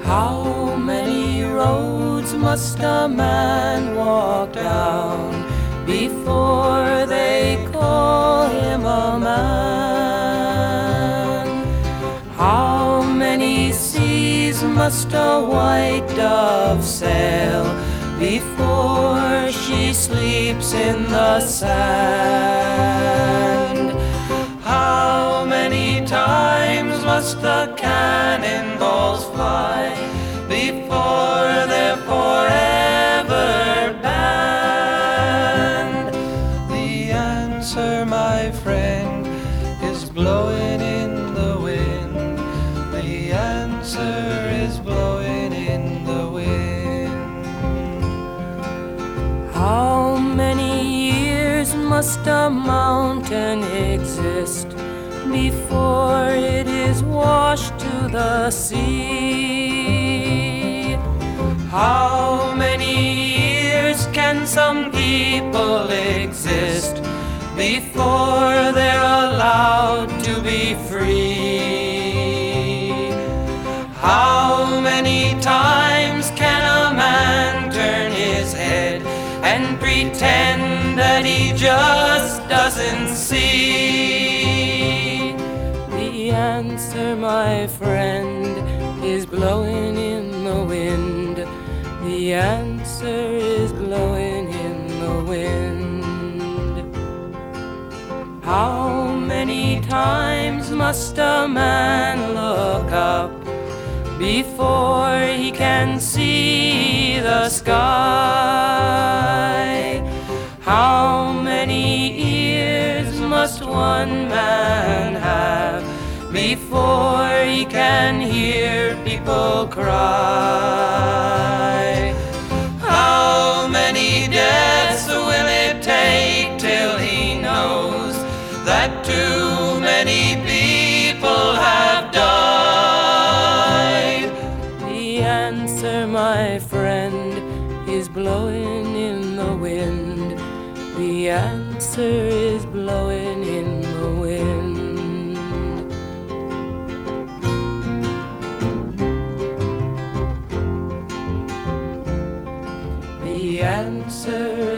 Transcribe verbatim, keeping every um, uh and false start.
How many roads must a man walk down before they call him a man? How many seas must a white dove sail before she sleeps in the sand? How many times must the cannonballs fly before they're forever banned? The answer, my friend, is blowing in the wind. The answer is blowing in the wind. How many years must a mountain exist before it is washed to the sea? How many years can some people exist before they're allowed to be free? How many times can a man turn his head and pretend that he just doesn't see? The answer, my friend, is blowing in the wind. The answer is blowing in the wind. How many times must a man look up before he can see the sky? How many ears must one man have before he can hear people cry? How many deaths will it take till he knows that too many people have died? The answer, my friend, is blowing in the wind. The answer is blowing in the wind. The answer